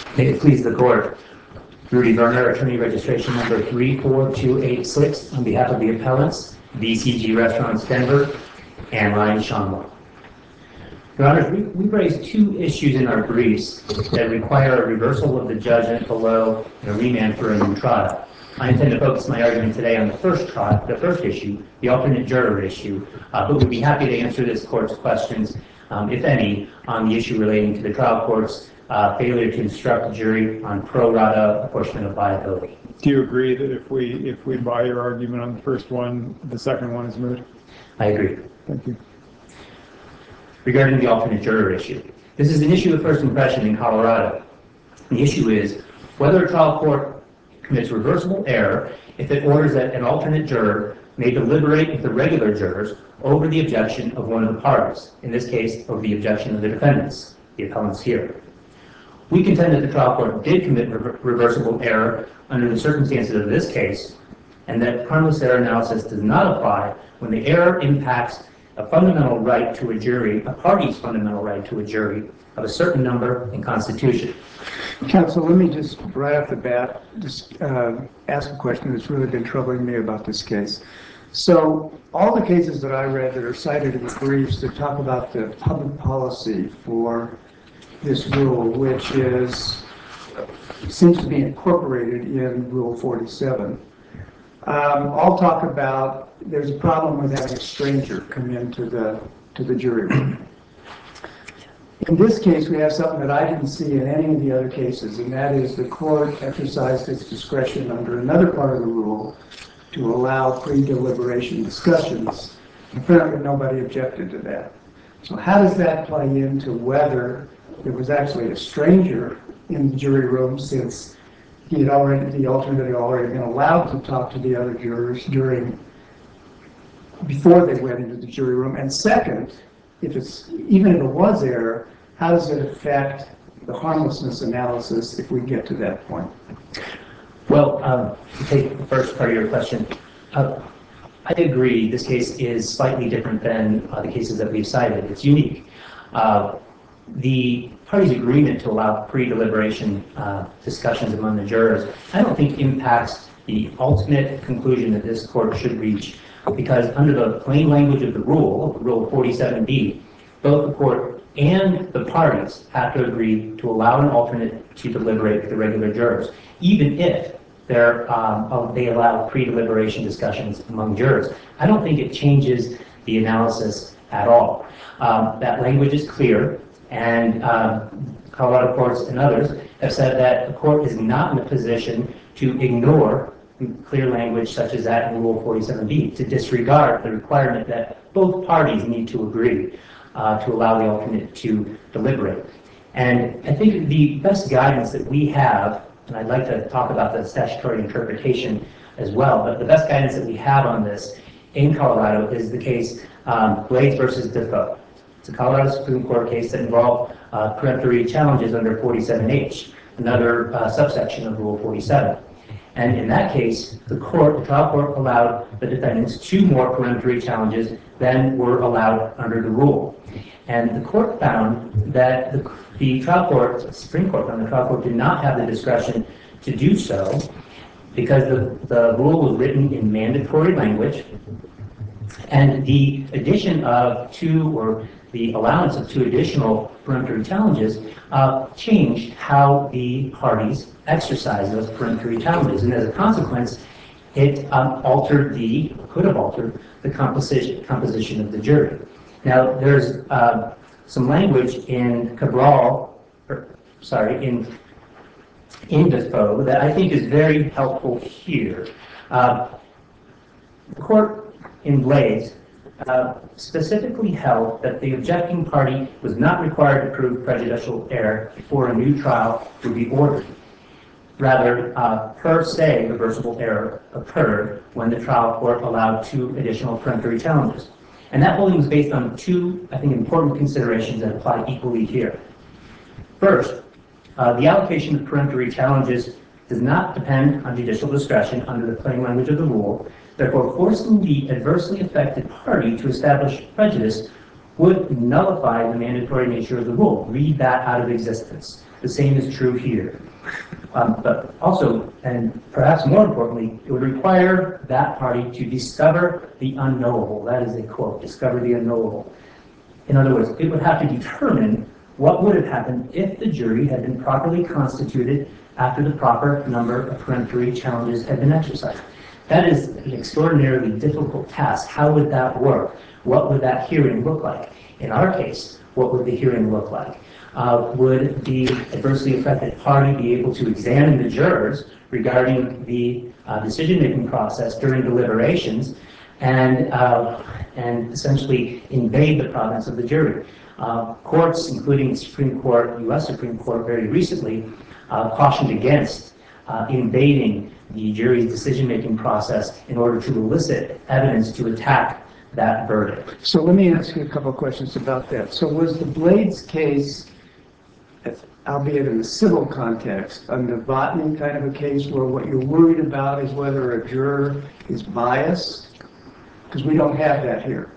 May it please the court. Rudy Werner, attorney registration number 34286, on behalf of the appellants, BCG Restaurants Denver, and Ryan Shonwell. Your Honor, we've raised two issues in our briefs that require a reversal of the judgment below and a remand for a new trial. I intend to focus my argument today on the first issue, the alternate juror issue, but would be happy to answer this court's questions, if any, on the issue relating to the trial court's failure to instruct the jury on pro rata apportionment of liability. Do you agree that if we buy your argument on the first one, the second one is moot? I agree. Thank you. Regarding the alternate juror issue, this is an issue of first impression in Colorado. The issue is whether a trial court commits reversible error if it orders that an alternate juror may deliberate with the regular jurors over the objection of one of the parties, in this case, over the objection of the defendants, the appellants here. We contend that the trial court did commit reversible error under the circumstances of this case, and that harmless error analysis does not apply when the error impacts a fundamental right to a jury, a party's fundamental right to a jury of a certain number in Constitution. Counsel, let me just right off the bat ask a question that's really been troubling me about this case. So all the cases that I read that are cited in the briefs that talk about the public policy for this rule, which seems to be incorporated in Rule 47, I'll talk about there's a problem with having a stranger come into the jury room. In this case, we have something that I didn't see in any of the other cases, and that is the court exercised its discretion under another part of the rule to allow pre-deliberation discussions. Apparently nobody objected to that. So how does that play into whether there was actually a stranger in the jury room, since the alternate had already been allowed to talk to the other jurors before they went into the jury room? And second, even if it was error, how does it affect the harmlessness analysis if we get to that point? Well, to take the first part of your question, I agree this case is slightly different than the cases that we've cited. It's unique. The party's agreement to allow pre-deliberation discussions among the jurors, I don't think impacts the ultimate conclusion that this court should reach, because under the plain language of the rule, Rule 47B, both the court and the parties have to agree to allow an alternate to deliberate with the regular jurors, even if they allow pre-deliberation discussions among jurors. I don't think it changes the analysis at all. That language is clear, and Colorado courts and others have said that the court is not in a position to ignore clear language such as that in Rule 47B, to disregard the requirement that both parties need to agree to allow the alternate to deliberate. And I think the best guidance that we have, and I'd like to talk about the statutory interpretation as well, but the best guidance that we have on this in Colorado is the case Blades versus Defoe. It's a Colorado Supreme Court case that involved peremptory challenges under 47H, another subsection of Rule 47. And in that case, the trial court allowed the defendants 2 more peremptory challenges than were allowed under the rule. And the court found that the Supreme Court found the trial court did not have the discretion to do so because the rule was written in mandatory language, and the addition of 2, or the allowance of 2 additional peremptory challenges changed how the parties exercised those peremptory challenges. And as a consequence, it could have altered the composition of the jury. Now, there's some language in in Defoe that I think is very helpful here. The court in Blades specifically held that the objecting party was not required to prove prejudicial error before a new trial would be ordered. Rather, per se, reversible error occurred when the trial court allowed 2 additional peremptory challenges. And that holding was based on 2, I think, important considerations that apply equally here. First, the allocation of peremptory challenges does not depend on judicial discretion under the plain language of the rule. Therefore, forcing the adversely affected party to establish prejudice would nullify the mandatory nature of the rule. Read that out of existence. The same is true here. But also, and perhaps more importantly, it would require that party to discover the unknowable. That is a quote, discover the unknowable. In other words, it would have to determine what would have happened if the jury had been properly constituted after the proper number of peremptory challenges had been exercised. That is an extraordinarily difficult task. How would that work? What would that hearing look like? In our case, what would the hearing look like? Would the adversely affected party be able to examine the jurors regarding the decision-making process during deliberations and essentially invade the province of the jury? Courts, including the Supreme Court, U.S. Supreme Court very recently, cautioned against invading the jury's decision-making process in order to elicit evidence to attack that verdict. So let me ask you a couple of questions about that. So was the Blades case, albeit in the civil context, a Novotny kind of a case where what you're worried about is whether a juror is biased? Because we don't have that here.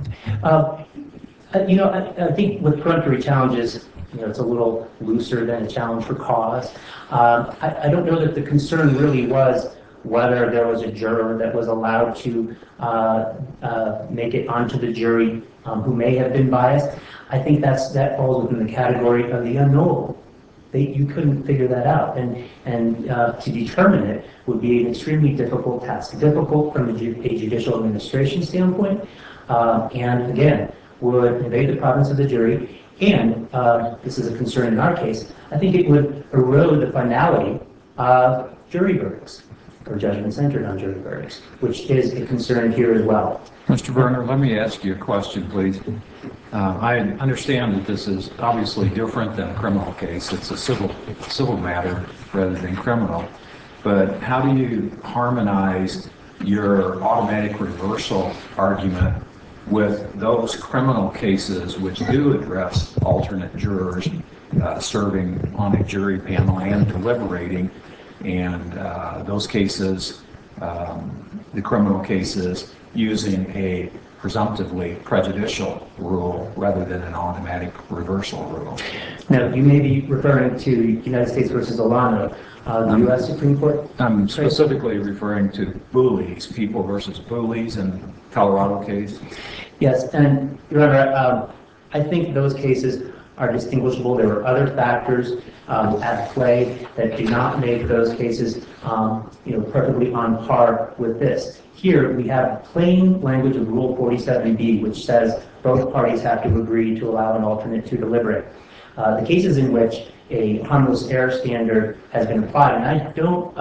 I think with peremptory challenges, it's a little looser than a challenge for cause. I don't know that the concern really was whether there was a juror that was allowed to make it onto the jury who may have been biased. I think that falls within the category of the unknowable. You couldn't figure that out, and to determine it would be an extremely difficult task. Difficult from a judicial administration standpoint, and again, would invade the province of the jury, and this is a concern in our case, I think it would erode the finality of jury verdicts, or judgment centered on jury verdicts, which is a concern here as well. Mr. Berner, let me ask you a question, please. I understand that this is obviously different than a criminal case. It's a civil matter rather than criminal. But how do you harmonize your automatic reversal argument with those criminal cases which do address alternate jurors serving on a jury panel and deliberating, and those cases, the criminal cases, using a presumptively prejudicial rule rather than an automatic reversal rule? Now, you may be referring to United States versus Olano, the U.S. Supreme Court? I'm specifically referring to Booley's, People versus Booley's in Colorado case. Yes, and Your Honor, I think those cases are distinguishable. There were other factors at play that do not make those cases perfectly on par with this. Here we have plain language of Rule 47B, which says both parties have to agree to allow an alternate to deliberate. The cases in which a harmless error standard has been applied, and I don't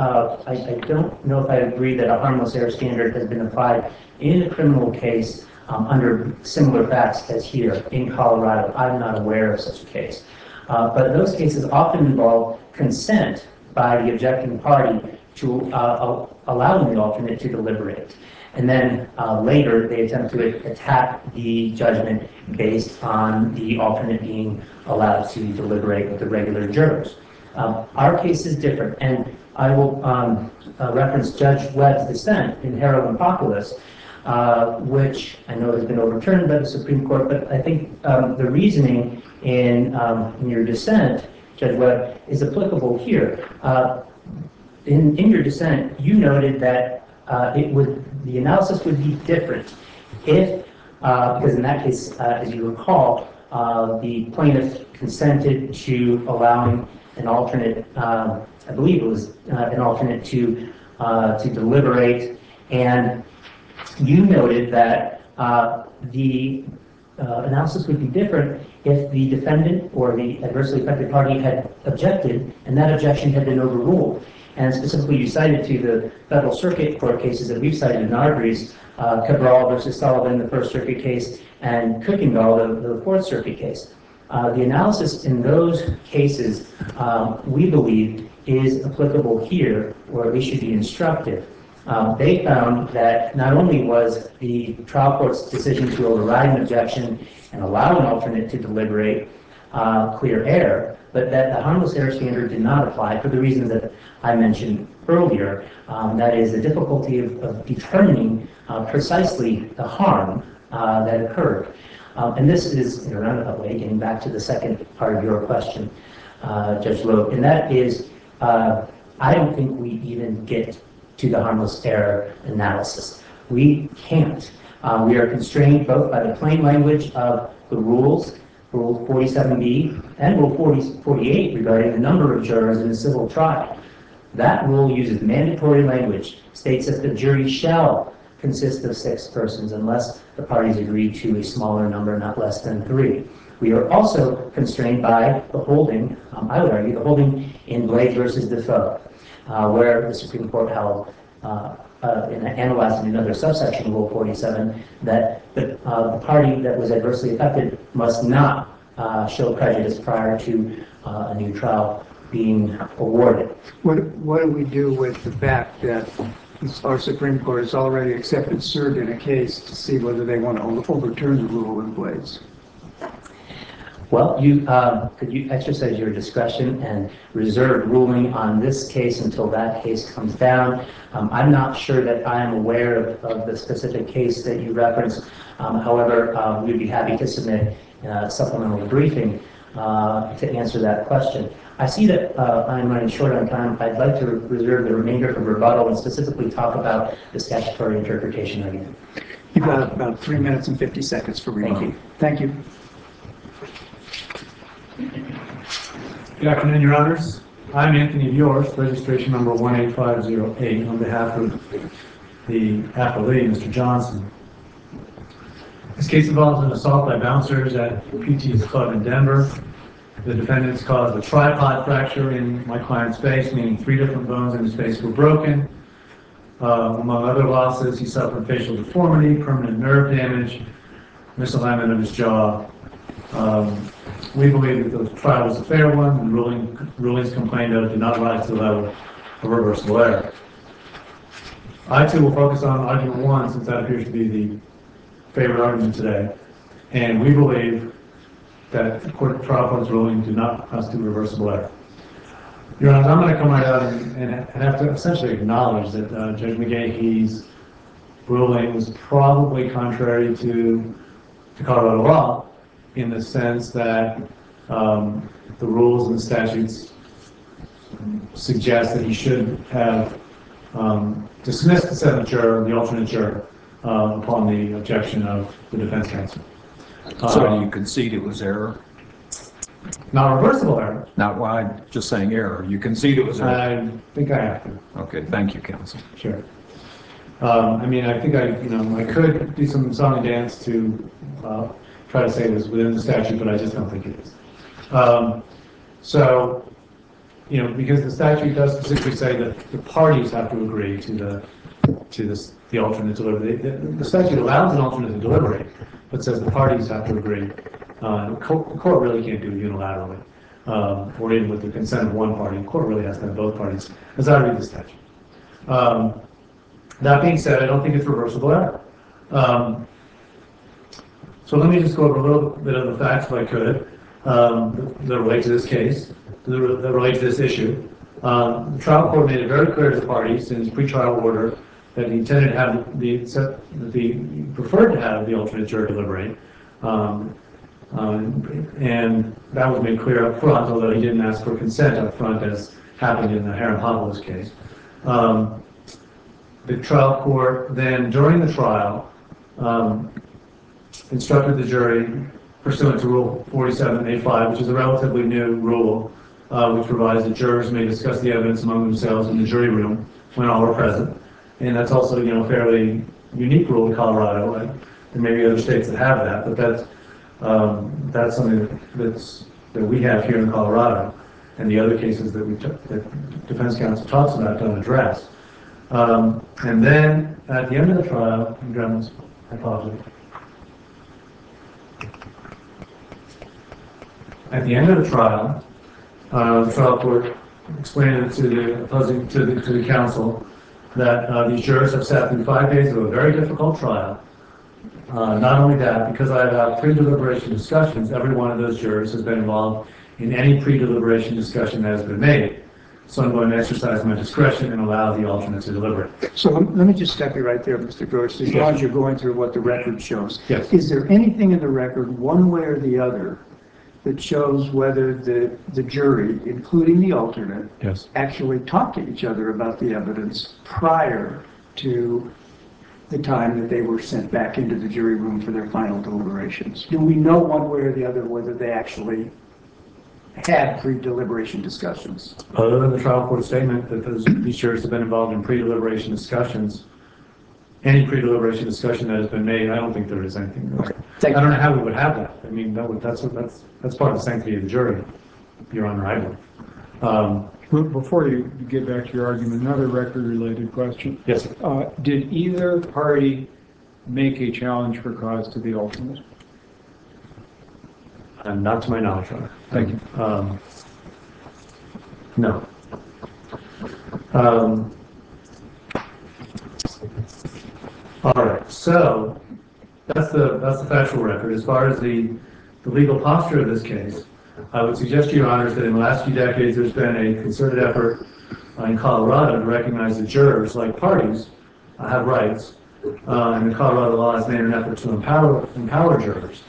know if I agree that a harmless error standard has been applied in a criminal case under similar facts as here in Colorado. I'm not aware of such a case. But those cases often involve consent by the objecting party to allowing the alternate to deliberate. And then later they attempt to attack the judgment based on the alternate being allowed to deliberate with the regular jurors. Our case is different, and I will reference Judge Webb's dissent in Harold and Populous, which I know has been overturned by the Supreme Court, but I think the reasoning in your dissent, Judge Webb, is applicable here. In your dissent, you noted that the analysis would be different if, because in that case, as you recall, the plaintiff consented to allowing an alternate, I believe it was an alternate to deliberate, and you noted that the analysis would be different if the defendant or the adversely affected party had objected and that objection had been overruled. And specifically, you cited to the Federal Circuit Court cases that we've cited in our briefs, Cabral versus Sullivan, the First Circuit case, and Kuykendall, the Fourth Circuit case. The analysis in those cases, we believe, is applicable here, or at least should be instructive. They found that not only was the trial court's decision to override an objection and allow an alternate to deliberate clear error, but that the harmless error standard did not apply for the reasons that I mentioned earlier. That is the difficulty of determining precisely the harm that occurred. And this is, in a roundabout way, getting back to the second part of your question. Judge Loeb, and that is, I don't think we even get to the harmless error analysis. We can't. We are constrained both by the plain language of the rules, Rule 47B, and Rule 48 regarding the number of jurors in a civil trial. That rule uses mandatory language, states that the jury shall consist of 6 persons unless the parties agree to a smaller number, not less than 3. We are also constrained by the holding, I would argue, the holding in Blades versus Defoe, where the Supreme Court held, in analyzing another subsection of Rule 47, that the party that was adversely affected must not show prejudice prior to a new trial being awarded. What do we do with the fact that our Supreme Court has already accepted cert in a case to see whether they want to overturn the rule in Blades? Well, could you exercise your discretion and reserve ruling on this case until that case comes down? I'm not sure that I am aware of the specific case that you referenced. However, we'd be happy to submit supplemental briefing to answer that question. I see that I'm running short on time. I'd like to reserve the remainder for rebuttal and specifically talk about the statutory interpretation argument. You've got about 3 minutes and 50 seconds for rebuttal. Thank you. Good afternoon, Your Honors. I'm Anthony Bjorst, registration number 18508, on behalf of the appellee, Mr. Johnson. This case involves an assault by bouncers at PT's Club in Denver. The defendants caused a tripod fracture in my client's face, meaning 3 different bones in his face were broken. Among other losses, he suffered facial deformity, permanent nerve damage, misalignment of his jaw. We believe that the trial was a fair one, and rulings complained of did not rise to the level of reversible error. I too will focus on argument 1, since that appears to be the favorite argument today. And we believe that the trial court's ruling did not constitute reversible error. Your Honor, I'm going to come right out and have to essentially acknowledge that Judge McGahee's ruling was probably contrary to Colorado law, in the sense that the rules and the statutes suggest that he should have dismissed the 7th juror, the alternate juror, upon the objection of the defense counsel. So do you concede it was error? Not reversible error. Not why, just saying error. You concede it was error? I think I have to. Okay, thank you, counsel. Sure. I mean, I think I could do some song and dance to try to say it was within the statute, but I just don't think it is. So, because the statute does specifically say that the parties have to agree to the alternate delivery. The statute allows an alternate to deliberate, but says the parties have to agree. The court really can't do it unilaterally, or even with the consent of one party. The court really has to have both parties, as I read the statute. That being said, I don't think it's reversible error. So let me just go over a little bit of the facts, if I could, that relate to this case, that relate to this issue. The trial court made it very clear to the parties in its pretrial order that he intended to have he preferred to have the alternate juror deliberate, and that was made clear up front, although he didn't ask for consent up front, as happened in the Haram-Havalos case. The trial court then, during the trial, instructed the jury, pursuant to Rule 47A5, which is a relatively new rule, which provides that jurors may discuss the evidence among themselves in the jury room when all are present. And that's also, a fairly unique rule in Colorado. There may be other states that have that, but that's something that we have here in Colorado, and the other cases that defense counsel talks about don't address. And then at the end of the trial, I apologize. At the end of the trial court explained to the counsel that these jurors have sat through 5 days of a very difficult trial. Not only that, because I have pre-deliberation discussions, every one of those jurors has been involved in any pre-deliberation discussion that has been made. So I'm going to exercise my discretion and allow the alternate to deliberate. So let me just step you right there, Mr. Gross, as long as you're going through what the record shows. Yes. Is there anything in the record, one way or the other, that shows whether the jury, including the alternate, Yes. actually talked to each other about the evidence prior to the time that they were sent back into the jury room for their final deliberations? Do we know one way or the other whether they actually had pre-deliberation discussions? Other than the trial court statement that these jurors have been involved in pre-deliberation discussions, any pre-deliberation discussion that has been made, I don't think there is anything there. Thank I you. don't know how we would have that. I mean, that's part of the sanctity of the jury, Your Honor, I believe. Before you get back to your argument, another record-related question. Yes, sir. Did either party make a challenge for cause to the alternate? Not to my knowledge, Your Honor. Thank you. No. All right, so that's the factual record. As far as the legal posture of this case, I would suggest to Your Honors that in the last few decades there's been a concerted effort in Colorado to recognize that jurors, like parties, have rights, and the Colorado law has made an effort to empower jurors.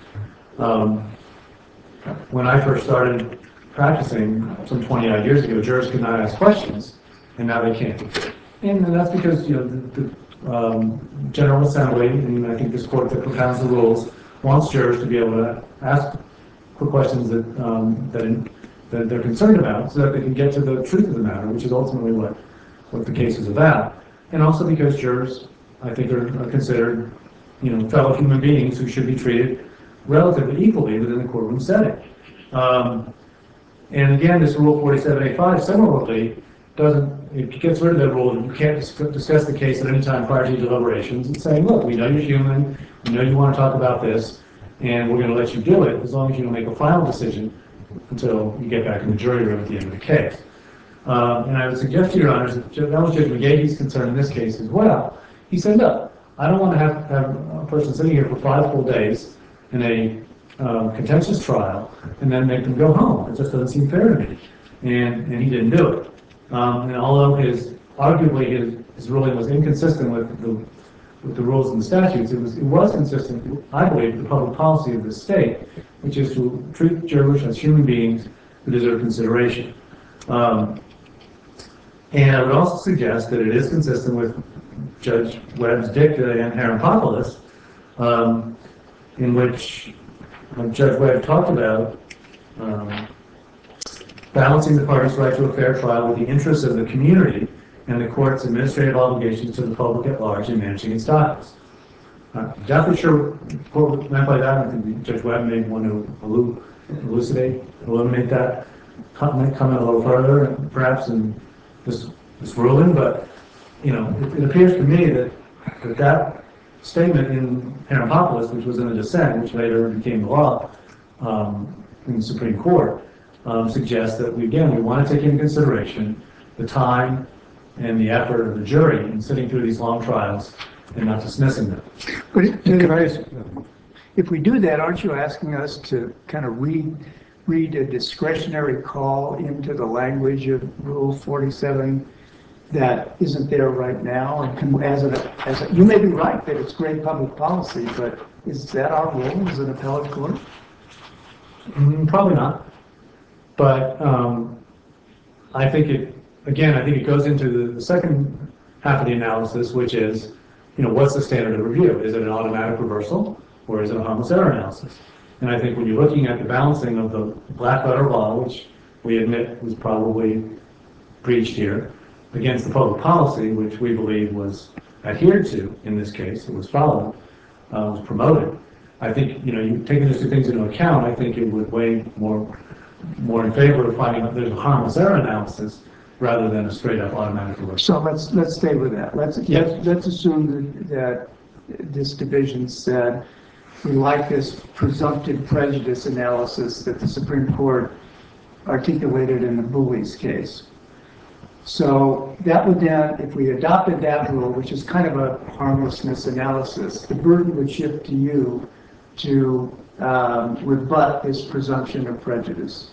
When I first started practicing some 20-odd years ago, jurors could not ask questions, and now they can. And that's because, you know, the General Assembly, and I think this court that propounds the rules, wants jurors to be able to ask quick questions that they're concerned about, so that they can get to the truth of the matter, which is ultimately what the case is about. And also because jurors, I think, are considered, you know, fellow human beings who should be treated relatively equally within the courtroom setting. And again, this Rule 47A5 similarly it gets rid of that rule. You can't discuss the case at any time prior to your deliberations. It's saying, look, we know you're human, we know you want to talk about this, and we're going to let you do it as long as you don't make a final decision until you get back in the jury room at the end of the case. And I would suggest to Your Honors that that was Judge McGahee's concern in this case as well. He said, look, I don't want to have a person sitting here for 5 full days in a contentious trial and then make them go home. It just doesn't seem fair to me. And he didn't do it. And although arguably his ruling was inconsistent with the rules and the statutes, it was consistent, I believe, with the public policy of the state, which is to treat jurors as human beings who deserve consideration. And I would also suggest that it is consistent with Judge Webb's dicta in Harampopoulos, in which Judge Webb talked about balancing the parties' right to a fair trial with the interests of the community and the court's administrative obligations to the public at large in managing its dockets. I'm definitely sure what the court meant by that. I think Judge Webb may want to eliminate that, comment a little further, perhaps in this ruling. But you know, it appears to me that statement in Harampopoulos, which was in a dissent, which later became the law in the Supreme Court, suggests that we want to take into consideration the time and the effort of the jury in sitting through these long trials and not dismissing them. But if we do that, aren't you asking us to kind of read a discretionary call into the language of Rule 47 that isn't there right now? And you may be right that it's great public policy, but is that our role as an appellate court? Probably not. But I think it goes into the second half of the analysis, which is, you know, what's the standard of review? Is it an automatic reversal, or is it a harmless error analysis? And I think when you're looking at the balancing of the black letter law, which we admit was probably breached here, against the public policy, which we believe was adhered to in this case, it was followed, was promoted. I think, you know, you taking those two things into account, I think it would weigh more in favor of finding that there's a harmless error analysis rather than a straight up automatic reversal. So let's stay with that. Let's assume that this division said we like this presumptive prejudice analysis that the Supreme Court articulated in the Booley's case. So that would then, if we adopted that rule, which is kind of a harmlessness analysis, the burden would shift to you to rebut this presumption of prejudice.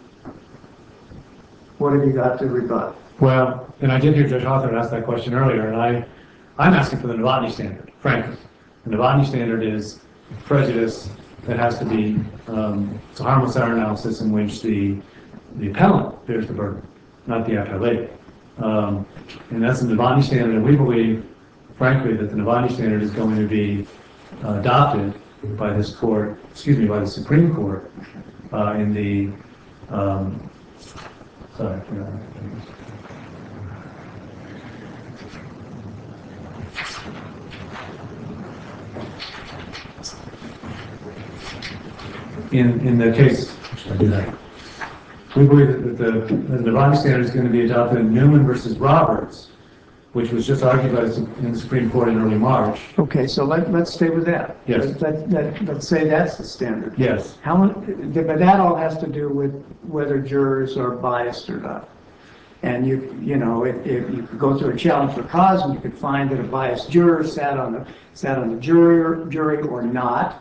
What have you got to rebut? Well, and I did hear Judge Hawthorne ask that question earlier, and I'm asking for the Novotny standard, frankly. The Novotny standard is prejudice that has to be, it's a harmless error analysis in which the appellant bears the burden, not the appellee. And that's the Novotny standard, and we believe, frankly, that the Novotny standard is going to be adopted by this court, excuse me, by the Supreme Court in the, sorry, I forgot. In the case, should I do that? We believe that the Novotny standard is going to be adopted in Newman versus Roberts, which was just argued by in the Supreme Court in early March. Okay, so let's stay with that. Yes. Let's say that's the standard. Yes. But that all has to do with whether jurors are biased or not. And you know, if you could go through a challenge for cause and you could find that a biased juror sat on the jury or not,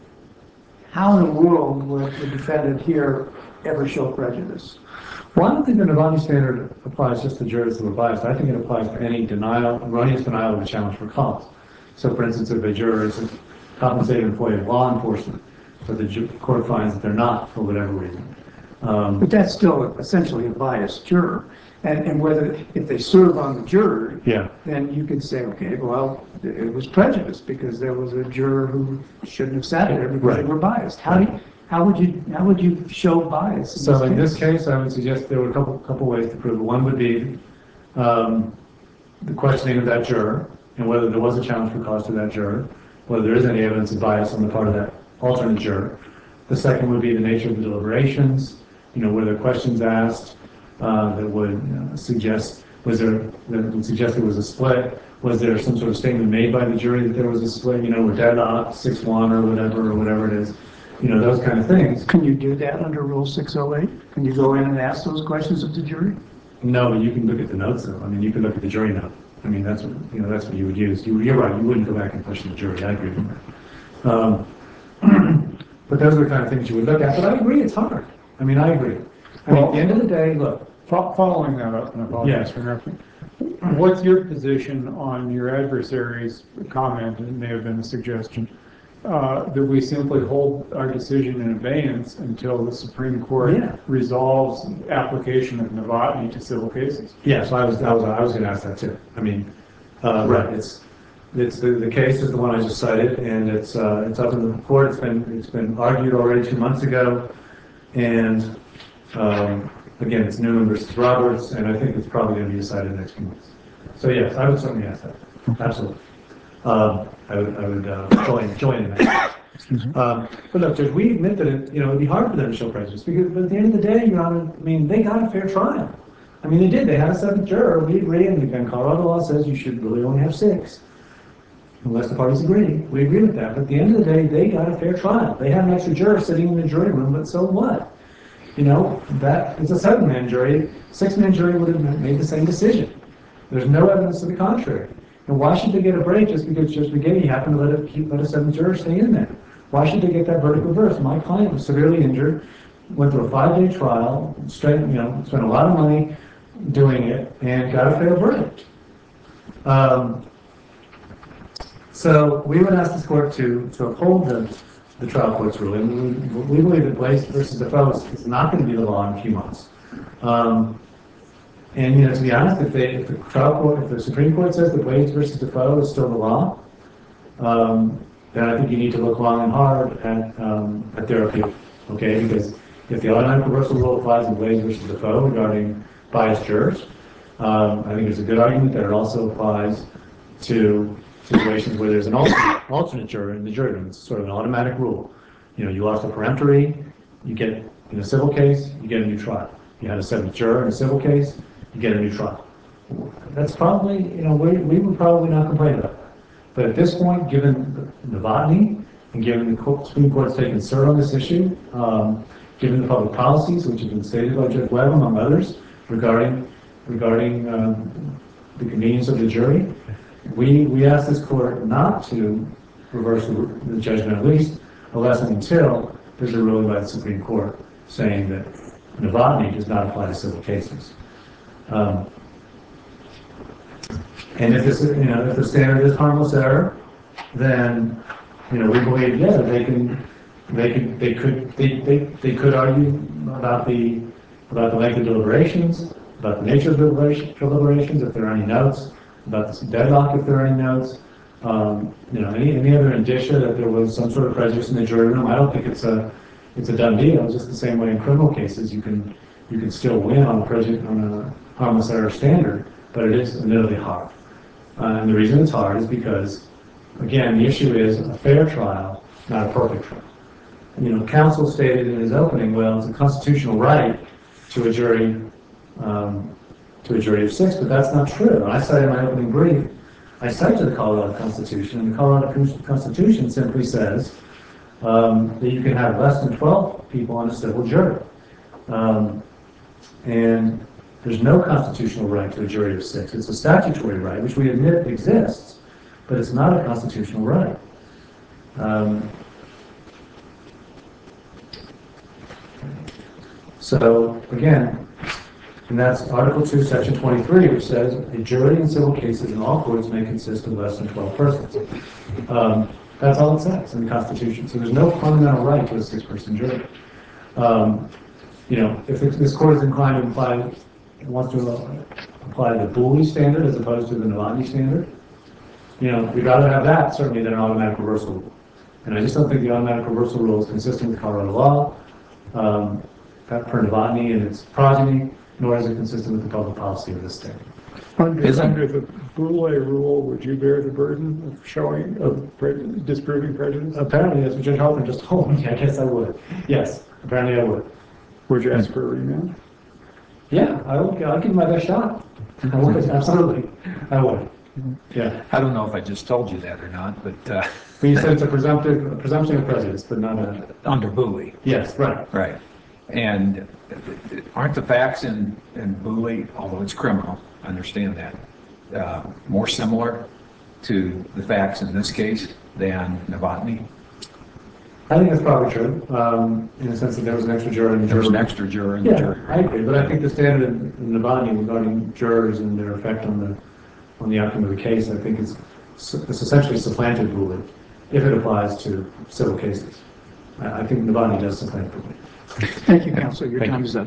how in the world would the defendant here ever show prejudice? Well, I don't think the Novotny standard applies just to jurors who are biased. I think it applies to any erroneous denial of a challenge for cause. So, for instance, if a juror is a compensated employee of law enforcement, but the court finds that they're not for whatever reason. But that's still essentially a biased juror. And whether, if they serve on the jury, Yeah. then you could say, okay, well, it was prejudice because there was a juror who shouldn't have sat there because they were biased. How would you show bias? So in this case, I would suggest there were a couple ways to prove it. One would be the questioning of that juror and whether there was a challenge for cause to that juror, whether there is any evidence of bias on the part of that alternate juror. The second would be the nature of the deliberations. You know, were there questions asked that would suggest there was a split? Was there some sort of statement made by the jury that there was a split? You know, we're deadlocked, 6-1 or whatever it is. You know, those kind of things. Can you do that under Rule 608? Can you go in and ask those questions of the jury? No, but you can look at the notes though. I mean, you can look at the jury note. I mean, that's what you would use. You're right. You wouldn't go back and question the jury. I agree with that. But those are the kind of things you would look at. But I agree, it's hard. I mean, I agree. I mean, at the end of the day, look. Following that up, and I apologize for interrupting. What's your position on your adversary's comment, and it may have been a suggestion, that we simply hold our decision in abeyance until the Supreme Court resolves application of Novotny to civil cases? Yeah, so I was going to ask that too. I mean, right, it's the case is the one I just cited, and it's up in the court. It's been argued already 2 months ago, and again, it's Newman versus Roberts, and I think it's probably going to be decided in the next few months. So yes, I would certainly ask that. Absolutely. I would join in that. But look, Judge, we admit that it'd be hard for them to show prejudice because, but at the end of the day, Your Honor, I mean, they got a fair trial. I mean, they did. They had a 7th juror. We agree, and Colorado law says you should really only have 6, unless the parties agree. We agree with that. But at the end of the day, they got a fair trial. They had an extra juror sitting in the jury room, but so what? You know, that is a 7-man jury. 6-man jury would have made the same decision. There's no evidence to the contrary. And why should they get a break just because Judge McGinney happened to let a 7th juror stay in there? Why should they get that verdict reversed? My client was severely injured, went through a 5-day trial, spent a lot of money doing it, and got a fair verdict. So we would ask this court to uphold the trial court's ruling. We believe that Blais versus Defoe is not going to be the law in a few months. And to be honest, if the Supreme Court says that Blais versus Defoe is still the law, then I think you need to look long and hard at their appeal. Okay, because if the automatic reversal rule applies in Blais versus Defoe regarding biased jurors, I think there's a good argument that it also applies to situations where there's an alternate juror in the jury room. It's sort of an automatic rule. You know, you lost a peremptory, you get, in a civil case, you get a new trial. You had a 7th juror in a civil case, you get a new trial. That's probably, we would probably not complain about that. But at this point, given Novotny, and given the Supreme Court's taken cert on this issue, given the public policies, which have been stated by Judge Webb, among others, regarding the convenience of the jury, we ask this court not to reverse the judgment, at least, unless and until there's a ruling by the Supreme Court saying that Novotny does not apply to civil cases. And if the standard is harmless error, then we believe that they can They could argue about the length of deliberations, about the nature of deliberations, if there are any notes, about the deadlock, if there are any notes. Any other indicia that there was some sort of prejudice in the jury room. I don't think it's a done deal. Just the same way in criminal cases, you can still win on a harmless error standard, but it is admittedly hard. And the reason it's hard is because, again, the issue is a fair trial, not a perfect trial. Counsel stated in his opening, well, it's a constitutional right to a jury of 6, but that's not true. And I cited in my opening brief, I cited the Colorado Constitution, and the Colorado Constitution simply says that you can have less than 12 people on a civil jury. And there's no constitutional right to a jury of 6. It's a statutory right, which we admit exists, but it's not a constitutional right. So, again, and that's Article 2, Section 23, which says a jury in civil cases in all courts may consist of less than 12 persons. That's all it says in the Constitution. So there's no fundamental right to a 6-person jury. If this court is inclined to wants to apply the Booley standard as opposed to the Novotny standard, we'd rather have that certainly than an automatic reversal rule. And I just don't think the automatic reversal rule is consistent with Colorado law, per Novotny and its progeny, nor is it consistent with the public policy of this state. Under the Boulay rule, would you bear the burden of disproving prejudice? Apparently, that's what Judge Halpern just told me. I guess I would. Yes, apparently I would. Would you ask for a remand? Yeah, I'll give my best shot. I would, absolutely. I would. Yeah. I don't know if I just told you that or not, but But you said it's a presumption of prejudice, but not a... under Booley. Yes, right. Right. And aren't the facts in Booley, although it's criminal, I understand that, more similar to the facts in this case than Novotny? I think that's probably true, in the sense that there was an extra juror in the jury. There was an extra juror in the jury. I agree, but I think the standard in Novotny regarding jurors and their effect on the outcome of the case, I think it's essentially supplanted Booley, if it applies to civil cases. I think Novotny does supplant Booley. Thank you, Counsel. Your time is up.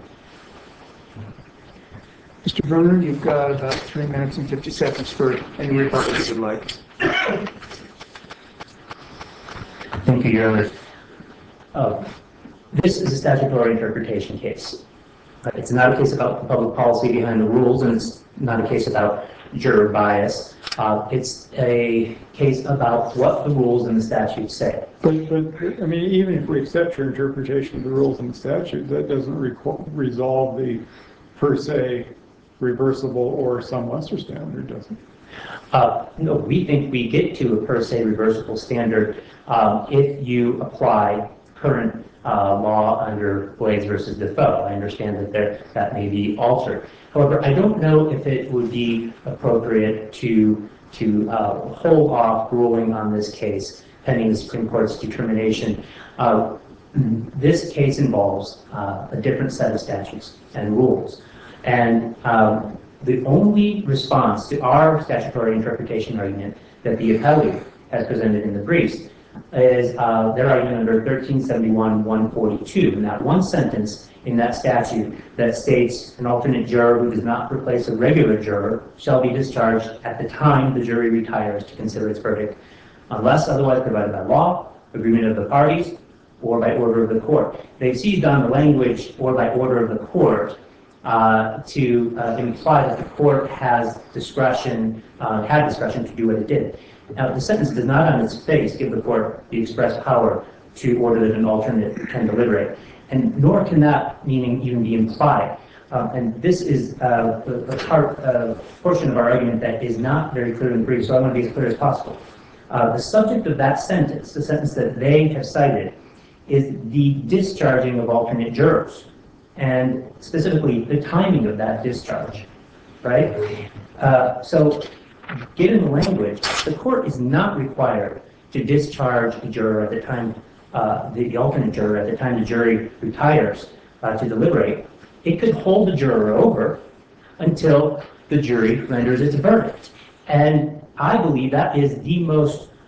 Mr. Brunner, you've got about 3 minutes and 50 seconds for any rebuttals you'd like. Thank you, Your Honor. This is a statutory interpretation case. It's not a case about public policy behind the rules, and it's not a case about juror bias. It's a case about what the rules and the statute say. But I mean, even if we accept your interpretation of the rules and the statute, that doesn't resolve the per se reversible or some lesser standard, does it? No, we think we get to a per se reversible standard if you apply current law under Blades versus Defoe. I understand that that may be altered. However, I don't know if it would be appropriate to hold off ruling on this case pending the Supreme Court's determination. This case involves a different set of statutes and rules. And the only response to our statutory interpretation argument that the appellee has presented in the briefs is their argument under 1371-142, and that one sentence in that statute that states an alternate juror who does not replace a regular juror shall be discharged at the time the jury retires to consider its verdict, unless otherwise provided by law, agreement of the parties, or by order of the court. They've seized on the language "or by order of the court" to imply that the court has discretion, had discretion to do what it did. Now, the sentence does not on its face give the court the express power to order that an alternate can deliberate, and nor can that meaning even be implied. And this is a portion of our argument that is not very clear in the brief, so I want to be as clear as possible. The subject of that sentence, the sentence that they have cited, is the discharging of alternate jurors, and specifically the timing of that discharge, right? So given the language, the court is not required to discharge a juror at the time, the alternate juror at the time the jury retires to deliberate. It could hold the juror over until the jury renders its verdict. And I believe that is the most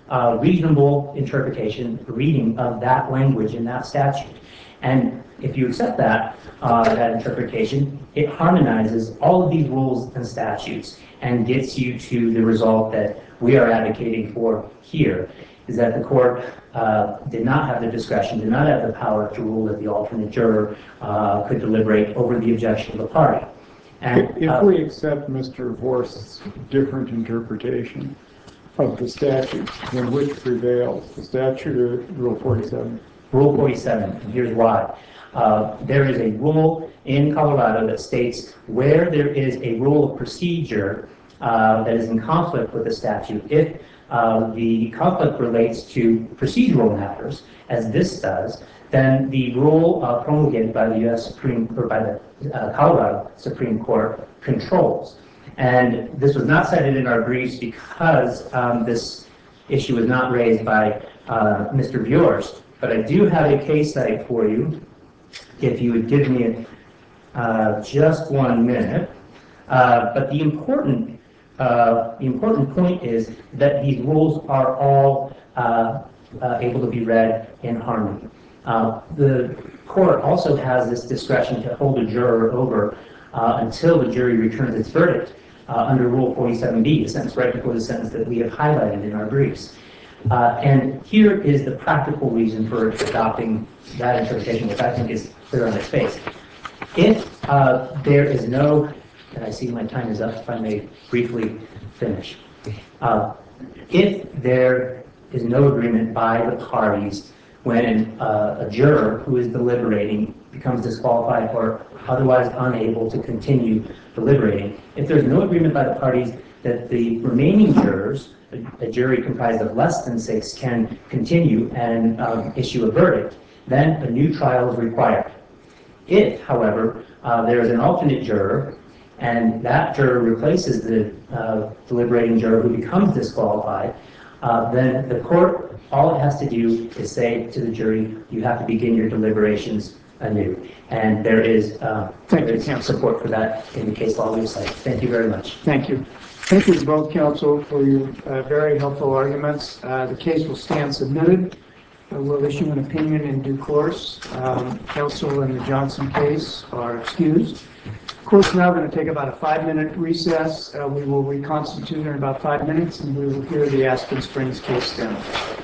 reasonable interpretation, reading of that language in that statute. And if you accept that, that interpretation, it harmonizes all of these rules and statutes and gets you to the result that we are advocating for here, is that the court did not have the discretion, did not have the power to rule that the alternate juror could deliberate over the objection of the party. And, If we accept Mr. Horst's different interpretation of the statute, then which prevails, the statute or Rule 47? Rule 47, and here's why. There is a rule in Colorado that states where there is a rule of procedure that is in conflict with the statute, if the conflict relates to procedural matters, as this does, then the rule promulgated by the U.S. Supreme, or by the Colorado Supreme Court controls. And this was not cited in our briefs because this issue was not raised by Mr. Bjorst, but I do have a case site for you, if you would give me just 1 minute. But the important point is that these rules are all able to be read in harmony. The court also has this discretion to hold a juror over until the jury returns its verdict under Rule 47B, the sentence right before the sentence that we have highlighted in our briefs. And here is the practical reason for adopting that interpretation, which I think is clear on its face. If there is no, and I see my time is up, if I may briefly finish. If there is no agreement by the parties when a juror who is deliberating becomes disqualified or otherwise unable to continue deliberating, if there's no agreement by the parties that the remaining jurors, a jury comprised of less than 6, can continue and issue a verdict, then a new trial is required. If, however, there is an alternate juror and that juror replaces the deliberating juror who becomes disqualified, then the court, all it has to do is say to the jury, you have to begin your deliberations anew. And there is support for that in the case law we've cited. Thank you very much. Thank you. Thank you to both counsel for your very helpful arguments. The case will stand submitted. We'll issue an opinion in due course. Counsel in the Johnson case are excused. Court's now going to take about a 5-minute recess. We will reconstitute in about 5 minutes, and we will hear the Aspen Springs case then.